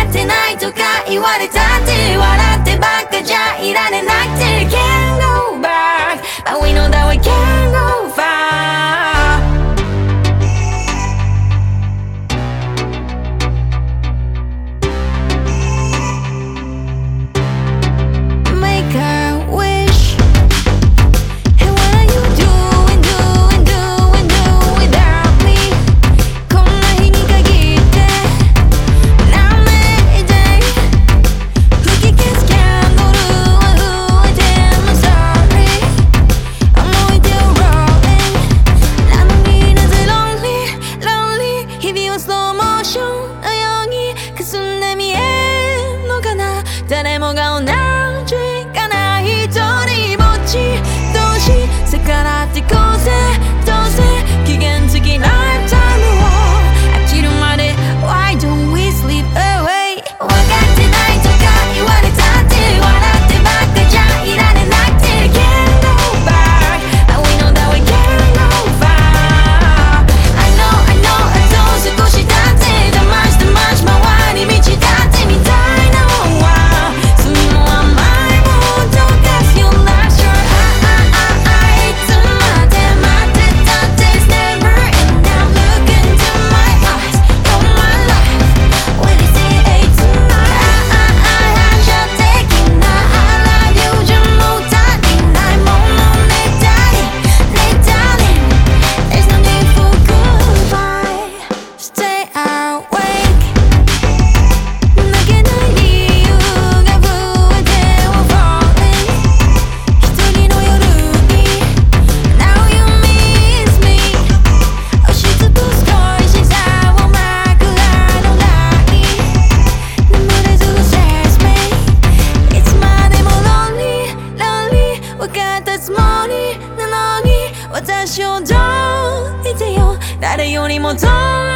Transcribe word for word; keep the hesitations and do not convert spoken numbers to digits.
ってないとか言われたって笑ってばっかじゃいられなくて Can't go back But we know that we can't go far Make a wish And what are you doing, doing, doing, doing without me こんな日に限って何名で吹き消すキャンドルは増えても Sorry 思い出を rolling なのになぜ lonely, lonely 日々はスローモーションのように霞んで見えんのかな誰もが同じかな一人ぼっち同士逆らってこうぜどうせ期限付きライフタイムを飽きるまで Why don't we sleep away 分かってないとか言われたって笑ってばっかじゃいられなくて Can't go back But we know that we can't go far I know I know あと少しだってだましだまし回り道だってみたいなもんはそれも甘いもんとか Feel not sure I, I, I, I いつまで待ってたって It's never end now Look into my eyes You're my life When you say hey tonight I, I, I じゃできない I love you じゃもう足りないものね Darling ね Darling There's no need for goodbye Stay awake 泣けない理由が増えて We're falling 一人の夜に Now you miss me 押しつぶす恋しさを枕のない眠れず Says me いつまでも lonely, lonely 分かったつもりなのに私をどういてよ誰よりもどう